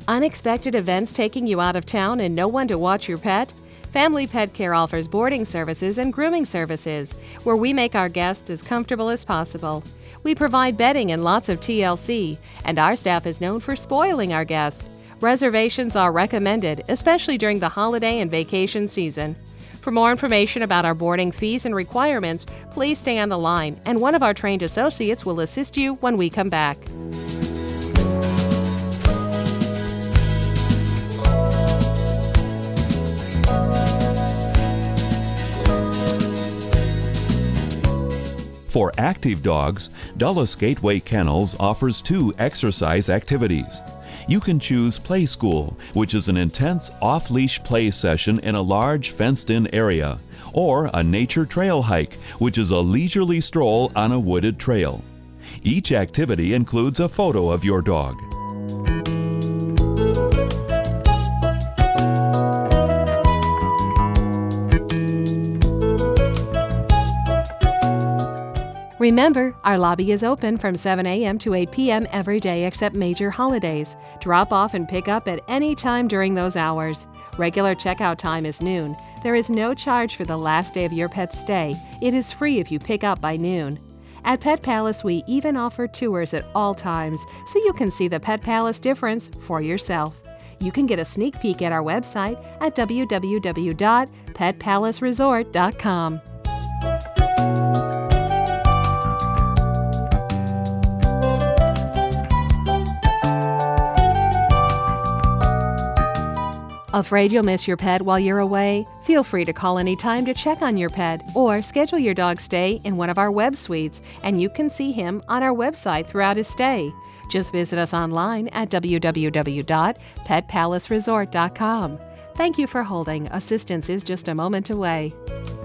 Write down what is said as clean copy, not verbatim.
Unexpected events taking you out of town and no one to watch your pet? Family Pet Care offers boarding services and grooming services, where we make our guests as comfortable as possible. We provide bedding and lots of TLC, and our staff is known for spoiling our guests. Reservations are recommended, especially during the holiday and vacation season. For more information about our boarding fees and requirements, please stay on the line, and one of our trained associates will assist you when we come back. For active dogs, Dulles Gateway Kennels offers 2 exercise activities. You can choose Play School, which is an intense off-leash play session in a large fenced-in area, or a nature trail hike, which is a leisurely stroll on a wooded trail. Each activity includes a photo of your dog. Remember, our lobby is open from 7 a.m. to 8 p.m. every day except major holidays. Drop off and pick up at any time during those hours. Regular checkout time is noon. There is no charge for the last day of your pet's stay. It is free if you pick up by noon. At Pet Palace, we even offer tours at all times, so you can see the Pet Palace difference for yourself. You can get a sneak peek at our website at www.petpalaceresort.com. Afraid you'll miss your pet while you're away? Feel free to call anytime to check on your pet or schedule your dog's stay in one of our web suites, and you can see him on our website throughout his stay. Just visit us online at www.petpalaceresort.com. Thank you for holding. Assistance is just a moment away.